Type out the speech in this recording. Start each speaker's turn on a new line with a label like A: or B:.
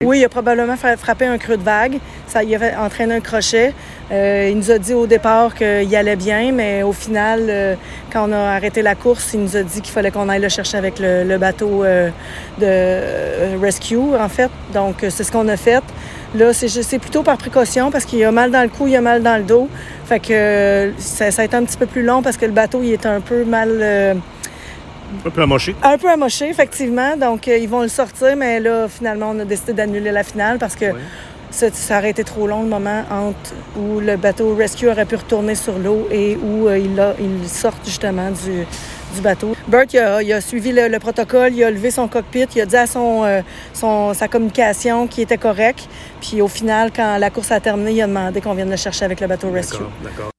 A: Oui, il a probablement frappé un creux de vague. Ça y avait entraîné un crochet. Il nous a dit au départ qu'il allait bien, mais au final, quand on a arrêté la course, il nous a dit qu'il fallait qu'on aille le chercher avec le bateau de rescue, en fait. Donc, c'est ce qu'on a fait. Là, c'est plutôt par précaution parce qu'il a mal dans le cou, il a mal dans le dos. Fait que ça a été un petit peu plus long parce que le bateau, il est un peu mal...
B: Un peu amoché.
A: Un peu amoché, effectivement. Donc, ils vont le sortir, mais là, finalement, on a décidé d'annuler la finale parce que ça aurait été trop long le moment entre où le bateau Rescue aurait pu retourner sur l'eau et où ils sortent justement du bateau. Bert, il a suivi le protocole, il a levé son cockpit, il a dit à sa communication qu'il était correct. Puis au final, quand la course a terminé, il a demandé qu'on vienne le chercher avec le bateau Rescue.
B: D'accord.